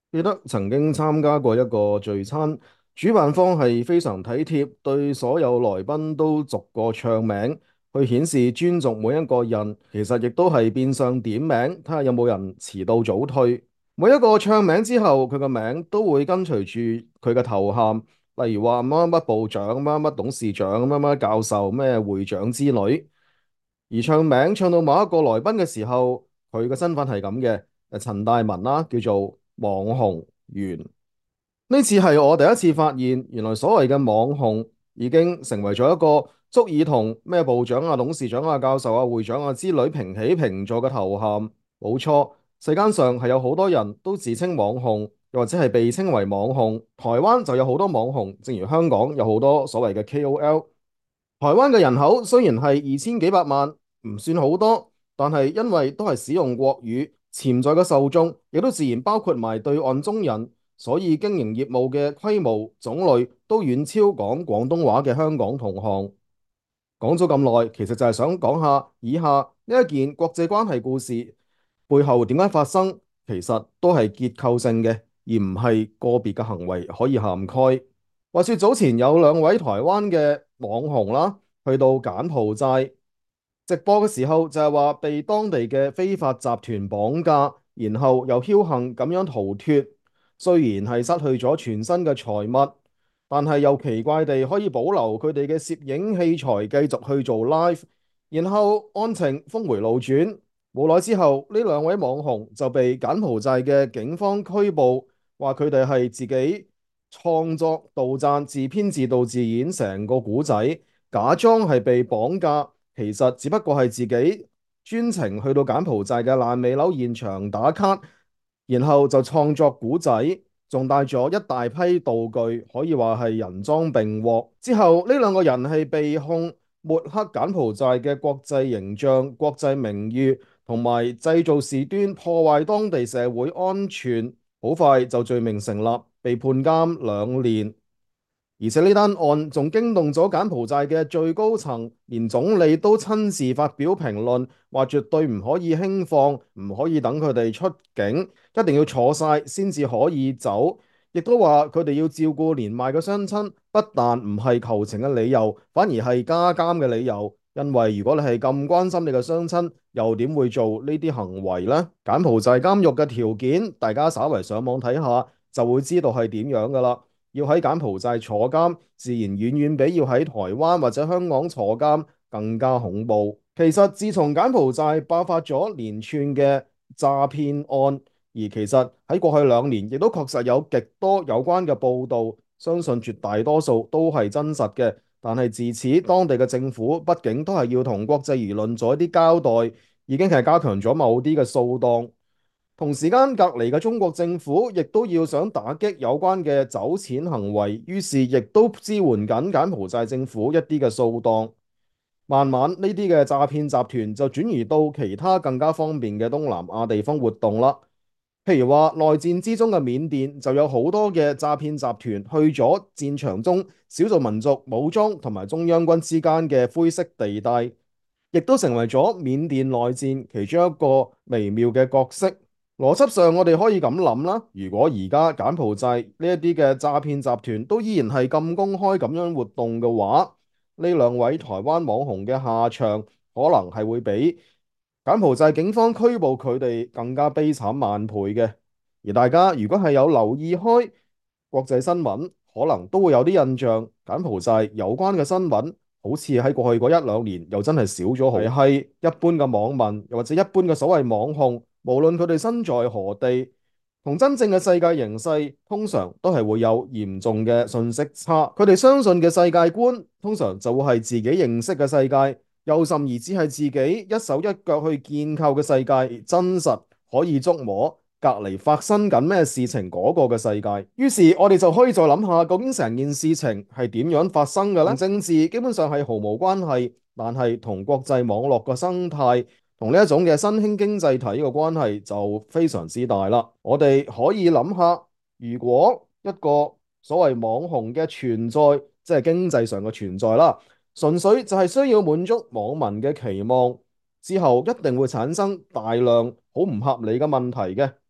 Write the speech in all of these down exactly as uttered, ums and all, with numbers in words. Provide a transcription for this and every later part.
記得曾經參加過一個聚餐，主辦方係非常體貼，對所有來賓都逐個唱名，去顯示尊重每一個人。其實亦都係變相點名，睇下有冇人遲到早退。每一個唱名之後，佢個名都會跟隨住佢嘅頭銜，例如話乜乜部長、乜乜董事長、乜乜教授、咩會長之類。而唱名唱到某一個來賓嘅時候，佢嘅身份係咁嘅，誒陳大文啦，叫做網紅員。呢次係我第一次發現，原來所謂嘅網紅已經成為咗一個足以同咩部長啊、董事長啊、教授啊、會長啊之類平起平坐嘅頭銜。冇錯，世間上係有好多人都自稱網紅，又或者係被稱為網紅。台灣就有好多網紅，正如香港有好多所謂嘅 K O L。台灣嘅人口雖然係二千幾百萬，唔算好多，但係因為都係使用國語，潛在嘅受眾亦都自然包括埋對岸中人，所以經營業務嘅規模種類都遠超講廣東話嘅香港同行。講咗咁耐，其實就係想講下以下呢一件國際關係故事背後點解發生，其實都係結構性嘅，而唔係個別嘅行為可以涵蓋。話說早前有兩位台灣嘅網紅啦，去到柬埔寨直播嘅時候，就係話被當地嘅非法集團綁架，然後又僥倖咁樣逃脫。雖然係失去咗全身嘅財物，但係又奇怪地可以保留佢哋嘅攝影器材，繼續去做 live。然後案情峰回路轉，冇耐之後呢兩位網紅就被柬埔寨嘅警方拘捕，話佢哋係自己創作杜撰、自編自導自演成個古仔，假裝係被綁架，其實只不過係自己專程去到柬埔寨嘅爛尾樓現場打卡，然後就創作古仔，仲帶咗一大批道具，可以話係人贓並獲。之後呢兩個人係被控抹黑柬埔寨嘅國際形象、國際名譽，同埋製造事端、破壞當地社會安全，好快就罪名成立，被判監兩年。而且呢單案仲驚動咗柬埔寨嘅最高層，連總理都親自發表評論，話絕對唔可以輕放，唔可以等佢哋出境，一定要坐晒先至可以走。亦都話佢哋要照顧年邁嘅雙親，不但唔係求情嘅理由，反而係加監嘅理由。因為如果你係咁關心你嘅雙親，又點會做呢啲行為呢？柬埔寨監獄嘅條件，大家稍為上網睇下就會知道係點樣噶啦。要喺柬埔寨坐監，自然遠遠比要喺台灣或者香港坐監更加恐怖。其實自從柬埔寨爆發咗連串嘅詐騙案，而其實喺過去兩年亦都確實有極多有關嘅報導，相信絕大多數都係真實嘅。但係自此，當地嘅政府畢竟都係要同國際輿論做一啲交代，已經係加強咗某啲嘅掃檔。同時間隔離嘅中國政府亦都要想打擊有關嘅走錢行為，於是亦都支援緊柬埔寨政府一啲嘅掃檔。慢慢呢啲嘅詐騙集團就轉移到其他更加方便嘅東南亞地方活動啦。譬如話內戰之中嘅緬甸就有好多嘅詐騙集團去咗戰場中少數民族武裝同埋中央軍之間嘅灰色地帶，亦都成為咗緬甸內戰其中一個微妙嘅角色。邏輯上，我哋可以咁諗啦。如果而家柬埔寨呢一啲嘅詐騙集團都依然係咁公開咁樣活動嘅話，呢兩位台灣網紅嘅下場可能係會比柬埔寨警方拘捕佢哋更加悲慘萬倍嘅。而大家如果係有留意開國際新聞，可能都會有啲印象，柬埔寨有關嘅新聞好似喺過去嗰一兩年又真係少咗好多。係一般嘅網民又或者一般嘅所謂網紅，無論佢哋身在何地，同真正嘅世界形勢通常都係會有嚴重嘅信息差。佢哋相信嘅世界觀通常就會係自己認識嘅世界，又甚而只係自己一手一腳去建構嘅世界，真實可以觸摸隔離發生緊咩事情嗰個嘅世界。於是我哋就可以再諗下，究竟成件事情係點樣發生嘅呢？同政治基本上係毫無關係，但係同國際網絡嘅生態同呢一種嘅新興經濟體嘅關係就非常之大啦。我哋可以諗下，如果一個所謂網紅嘅存在，即係經濟上嘅存在啦，純粹就係需要滿足網民嘅期望，之後一定會產生大量好唔合理嘅問題嘅。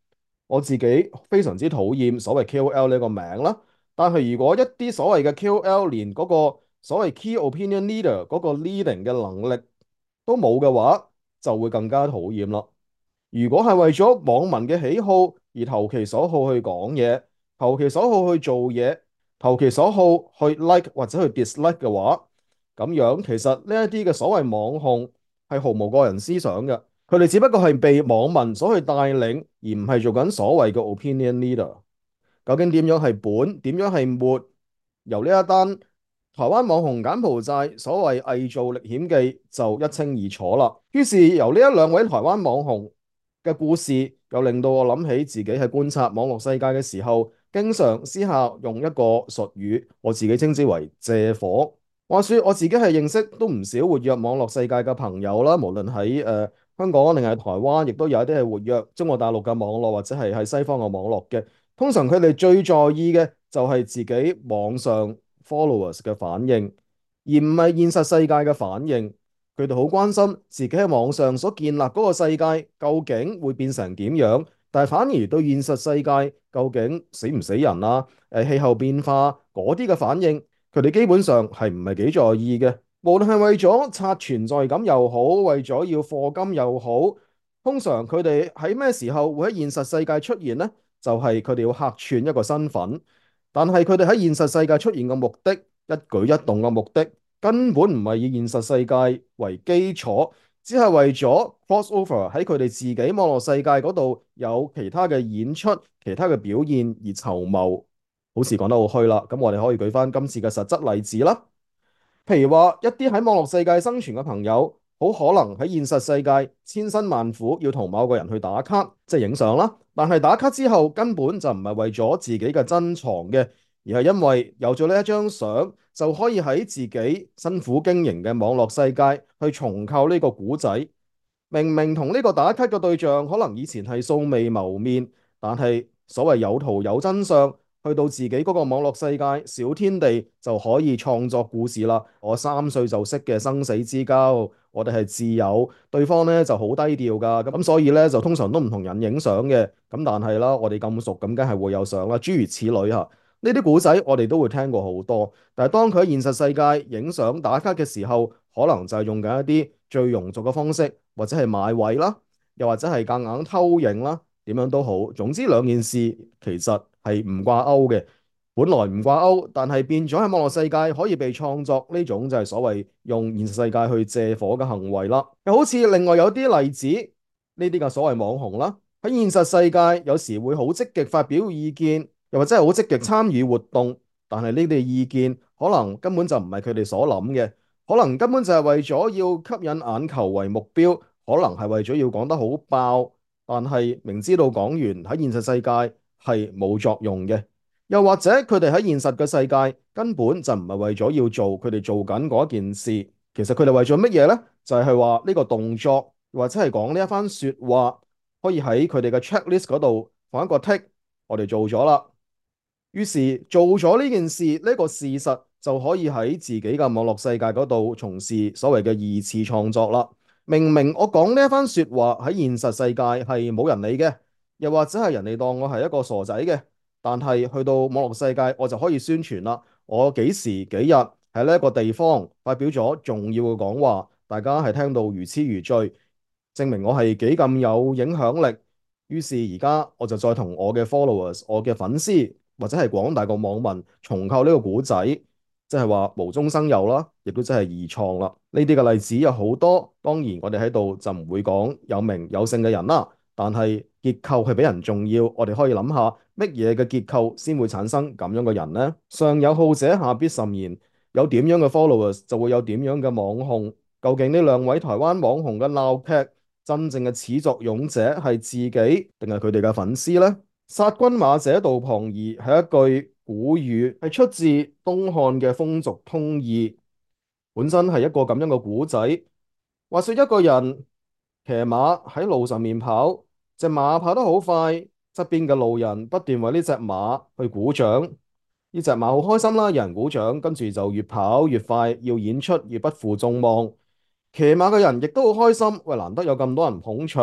我自己非常之討厭所謂 K O L 呢個名啦。但係如果一啲所謂嘅 K O L 連嗰個所謂 Key Opinion Leader 嗰個 leading 嘅能力都冇嘅話，就會更加討厭啦。如果係為咗網民嘅喜好而投其所好去講嘢，投其所好去做嘢，投其所好去 like 或者去 dislike 嘅話，咁樣其實呢一啲嘅所謂網紅係毫無個人思想嘅，佢哋只不過係被網民所去帶領，而唔係做緊所謂嘅 opinion leader。究竟點樣係本，點樣係末，由呢一單台灣網紅柬埔寨所謂偽造歷險記就一清二楚啦。於是由呢一兩位台灣網紅嘅故事，又令到我諗起自己喺觀察網絡世界嘅時候，經常私下用一個術語，我自己稱之為借火。話說我自己係認識都唔少活躍網絡世界嘅朋友啦，無論喺誒、呃、香港定係台灣，亦都有一啲係活躍中國大陸嘅網絡或者係喺西方嘅網絡嘅。通常佢哋最在意嘅就係自己網上 followers 嘅反應，而唔係現實世界嘅反應。佢哋好關心自己喺網上所建立嗰個世界究竟會變成點樣，但係反而對現實世界究竟死唔死人啊、誒氣候變化嗰啲嘅反應，佢哋基本上係唔係幾在意嘅。無論係為咗刷存在感又好，為咗要課金又好，通常佢哋喺咩時候會喺現實世界出現呢？就係佢哋要客串一個身份，但係佢哋喺現實世界出現嘅目的，一舉一動嘅目的，根本唔係以現實世界為基礎，只係為咗 cross over 喺佢哋自己網絡世界嗰度有其他嘅演出、其他嘅表現而籌謀。好似講得好虛啦，咁我哋可以舉翻今次嘅實質例子啦。譬如話一啲喺網絡世界生存嘅朋友，好可能喺現實世界千辛萬苦要同某個人去打卡，即係影相啦。但係打卡之後根本就唔係為咗自己嘅珍藏嘅，而係因為有咗呢一張相，就可以喺自己辛苦經營嘅網絡世界去重構呢個古仔。明明同呢個打卡嘅對象可能以前係素未謀面，但係所謂有圖有真相，去到自己嗰個網絡世界小天地就可以創作故事啦。我三歲就識嘅生死之交，我哋係摯友，對方呢就好低調噶，咁所以呢，就通常都唔同人影相嘅。咁但係啦，我哋咁熟，咁梗係會有相啦。諸如此類吓，呢啲古仔我哋都會聽過好多。但係當佢喺現實世界影相打卡嘅時候，可能就係用緊一啲最庸俗嘅方式，或者係買位啦，又或者係夾硬偷影啦，點樣都好。總之兩件事其實係唔掛鈎嘅，本來唔掛鈎，但係變咗喺網絡世界可以被創作，呢種就係所謂用現實世界去借火嘅行為啦。又好似另外有啲例子，呢啲嘅所謂網紅啦，喺現實世界有時會好積極發表意見，又或者係好積極參與活動，但係呢啲意見可能根本就唔係佢哋所諗嘅。可能根本就係為咗要吸引眼球為目標，可能係為咗要講得好爆，但係明知道講完喺現實世界係冇作用嘅。又或者佢哋喺現實嘅世界根本就唔係為咗要做佢哋做緊嗰件事，其實佢哋為咗乜嘢呢？就係話呢個動作或者係講呢一番說話，可以喺佢哋嘅 checklist 嗰度放一個 tick，我哋做咗啦。於是做咗呢件事，呢個事實就可以喺自己嘅網絡世界嗰度從事所謂嘅二次創作啦。明明我講呢一番說話喺現實世界係冇人理嘅，又或者係人哋當我係一個傻仔嘅，但係去到網絡世界我就可以宣傳啦。我幾時幾日喺呢一個地方發表咗重要嘅講話，大家係聽到如痴如醉，證明我係幾咁有影響力。於是而家我就再同我嘅 followers、我嘅粉絲，或者係廣大個網民重構呢個古仔，即係話無中生有啦，亦都真係二創啦。呢啲嘅例子有好多，當然我哋喺度就唔會講有名有姓嘅人啦。但係結構係比人重要，我哋可以諗下乜嘢嘅結構先會產生咁樣嘅人呢？上有好者，下必甚焉。有點樣嘅 followers 就會有點樣嘅網紅。究竟呢兩位台灣網紅嘅鬧劇，真正嘅始作俑者係自己定係佢哋嘅粉絲呢？殺君馬者道旁兒係一句古語，係出自東漢嘅風俗通義，本身係一個咁樣嘅古仔。話說一個人騎馬喺路上面跑，隻馬跑得好快，側邊嘅路人不斷為呢隻馬去鼓掌，呢隻馬好開心啦，有人鼓掌，跟住就越跑越快，要演出越不負眾望。騎馬嘅人亦都好開心，喂，難得有咁多人捧場，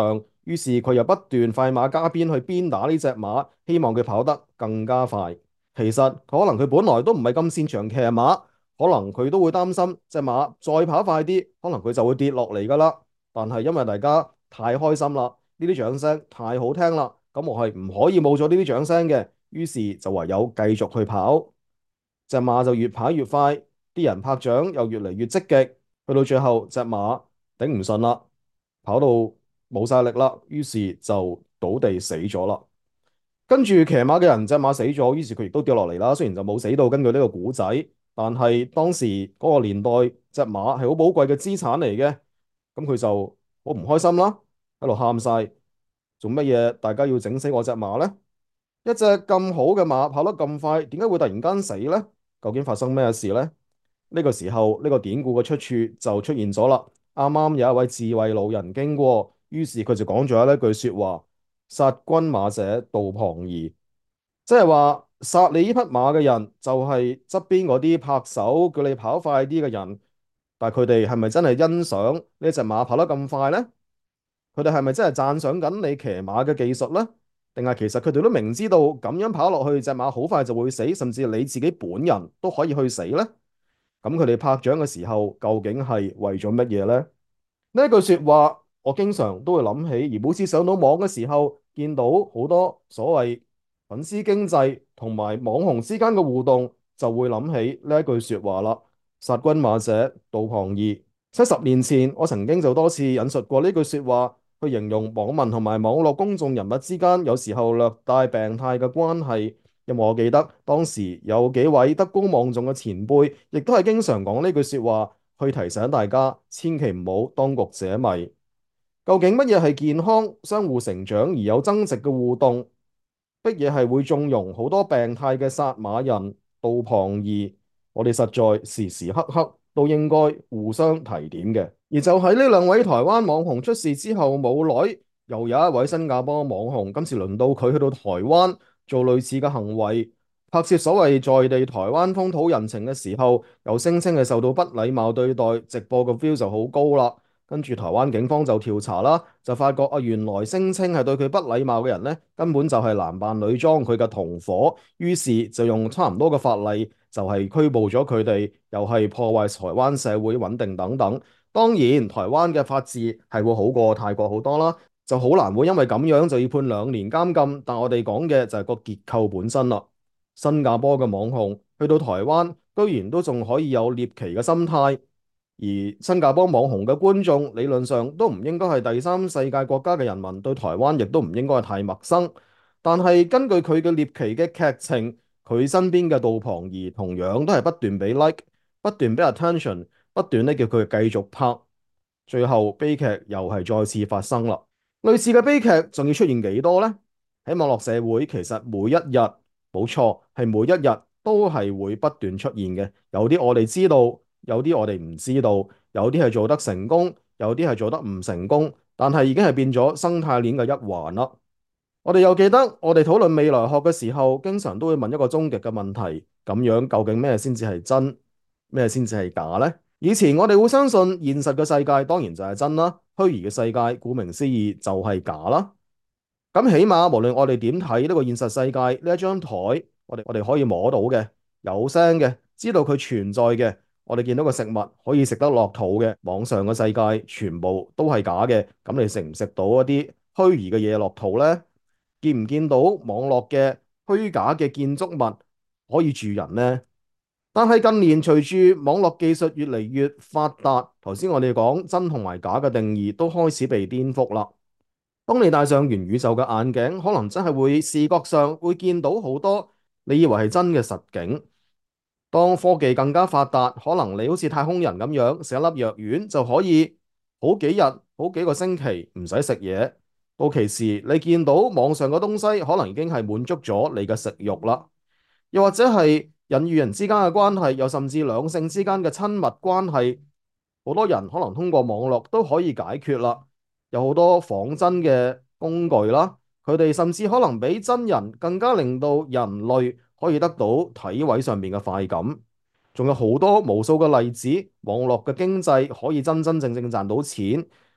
於是佢又不斷快馬加鞭去鞭打呢隻馬，希望佢跑得更加快。其實可能佢本來都唔係咁擅長騎馬，可能佢都會擔心隻馬再跑快啲，可能佢就會跌落嚟噶啦。但係因為大家太開心啦，呢啲掌聲太好聽啦，咁我係唔可以冇咗呢啲掌聲嘅，於是就唯有繼續去跑。隻馬就越跑越快，啲人拍掌又越嚟越積極，去到最後隻馬頂唔順啦，跑到冇晒力啦，於是就倒地死咗啦。跟住騎馬嘅人隻馬死咗，於是佢亦都跌落嚟啦。雖然就冇死到，根據呢個古仔，但係當時嗰個年代隻馬係好寶貴嘅資產嚟嘅，咁佢就好唔開心啦，喺度喊晒，做乜嘢？大家要整死我隻馬呢？一隻咁好嘅馬跑得咁快，點解會突然間死呢？究竟發生咩事呢？呢個時候呢個典故嘅出處就出現咗啦。啱啱有一位智慧老人經過，於是佢就講咗一句說話：殺君馬者，道旁兒。即係話殺你呢匹馬嘅人就係側邊嗰啲拍手叫你跑快啲嘅人，但係佢哋係咪真係欣賞呢隻馬跑得咁快呢？佢哋係咪真係讚賞緊你騎馬嘅技術呢？定係其實佢哋都明知道咁樣跑落去隻馬好快就會死，甚至你自己本人都可以去死呢？咁佢哋拍掌嘅時候究竟係為咗乜嘢呢？呢句說話我經常都會諗起，而每次上到網嘅時候，見到好多所謂粉絲經濟同埋網紅之間嘅互動，就會諗起呢一句說話啦。殺君馬者，道旁兒。七十年前，我曾經就多次引述過呢句說話，去形容網民同埋網絡公眾人物之間有時候略帶病態嘅關係。因為我記得當時有幾位德高望重嘅前輩，亦都係經常講呢句說話，去提醒大家千祈唔好當局者迷。究竟乜嘢係健康、相互成長而有增值嘅互動？乜嘢係會縱容好多病態嘅殺馬人、道旁兒？我哋實在時時刻刻都應該互相提點嘅。而就喺呢兩位台灣網紅出事之後冇耐，又有一位新加坡網紅，今次輪到佢去到台灣做類似嘅行為，拍攝所謂在地台灣風土人情嘅時候，又聲稱係受到不禮貌對待，直播嘅 view 就好高啦。跟住台灣警方就調查啦，就發覺啊，原來聲稱係對佢不禮貌嘅人呢，根本就係男扮女裝佢嘅同夥，於是就用差唔多嘅法例，就係拘捕咗佢哋，又係破壞台灣社會穩定等等。當然，台灣嘅法治係會好過泰國好多啦，就好難會因為咁樣就要判兩年監禁。但我哋講嘅就係個結構本身啦。新加坡嘅網紅去到台灣，居然都仲可以有獵奇嘅心態。而新加坡網紅嘅觀眾理論上都唔應該係第三世界國家嘅人民，對台灣亦都唔應該係太陌生。但係根據佢嘅獵奇嘅劇情，佢身邊嘅道旁兒同樣都係不斷俾 like，不斷俾 attention，不斷咧叫佢繼續拍。最後悲劇又係再次發生啦。類似嘅悲劇仲要出現幾多呢？喺網絡社會，其實每一日，冇錯，係每一日都係會不斷出現嘅。有啲我哋知道。有啲我哋唔知道，有啲係做得成功，有啲係做得唔成功，但係已經係變咗生態鏈嘅一環啦。我哋又記得，我哋討論未來學嘅時候，經常都會問一個終極嘅問題：咁樣究竟咩先至係真，咩先至係假呢？以前我哋會相信現實嘅世界當然就係真啦，虛擬嘅世界顧名思義就係假啦。咁起碼無論我哋點睇呢個現實世界，呢一張台，我哋我哋可以摸到嘅，有聲嘅，知道佢存在嘅。我哋見到個食物可以食得落肚嘅，網上嘅世界全部都係假嘅。咁你食唔食到一啲虛擬嘅嘢落肚呢？見唔見到網絡嘅虛假嘅建築物可以住人呢？但係近年隨住網絡技術越嚟越發達，頭先我哋講真同埋假嘅定義都開始被顛覆啦。當你戴上元宇宙嘅眼鏡，可能真係會視覺上會見到好多你以為係真嘅實景。當科技更加發達，可能你好似太空人咁樣食一粒藥丸就可以好幾日、好幾個星期唔使食嘢。到其時你見到網上嘅東西，可能已經係滿足咗你嘅食慾啦。又或者係人與人之間嘅關係，又甚至兩性之間嘅親密關係，好多人可能通過網絡都可以解決啦。有好多仿真嘅工具啦，佢哋甚至可能比真人更加令到人類可以得到體位上面嘅快感。仲有好多無數嘅例子，網絡嘅經濟可以真真正正賺到錢。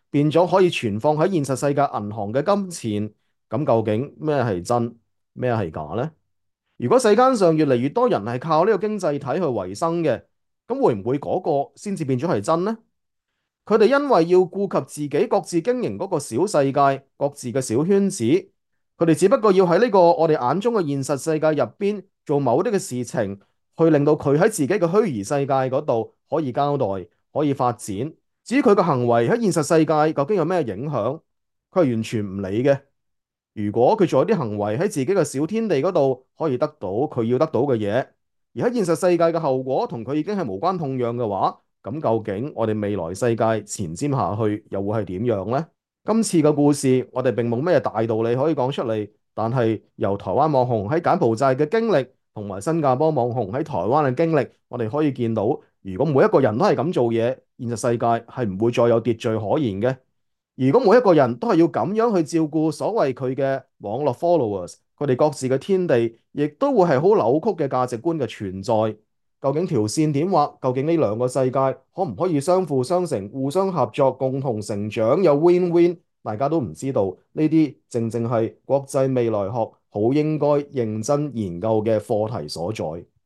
變咗可以存放喺現實世界銀行嘅金錢。咁究竟咩係真，咩係假呢？如果世間上越嚟越多人係靠呢個經濟體去維生嘅，咁會唔會嗰個先至變咗係真呢？佢哋因為要顧及自己各自經營嗰個小世界、各自嘅小圈子，佢哋只不過要喺呢個我哋眼中嘅現實世界入邊做某啲嘅事情，去令到佢喺自己嘅虛擬世界嗰度可以交代、可以發展。至於佢嘅行為喺現實世界究竟有咩影響，佢係完全唔理嘅。如果佢做一啲行為喺自己嘅小天地嗰度可以得到佢要得到嘅嘢，而喺現實世界嘅後果同佢已經係無關痛癢嘅話，咁究竟我哋未來世界前瞻下去又會係點樣呢？今次嘅故事我哋並冇咩大道理可以講出嚟，但係由台灣網紅喺柬埔寨嘅經歷同埋新加坡網紅喺台灣嘅經歷，我哋可以見到，如果每一個人都係咁做嘢，現實世界係唔會再有秩序可言嘅。如果每一個人都係要咁樣去照顧所謂佢嘅網絡 followers，佢哋各自嘅天地，亦都會係好扭曲嘅價值觀嘅存在。究竟條線點畫？究竟呢兩個世界可唔可以相輔相成、互相合作、共同成長，有 win-win？大家都唔知道，呢啲正正係國際未來學好應該認真研究嘅課題所在。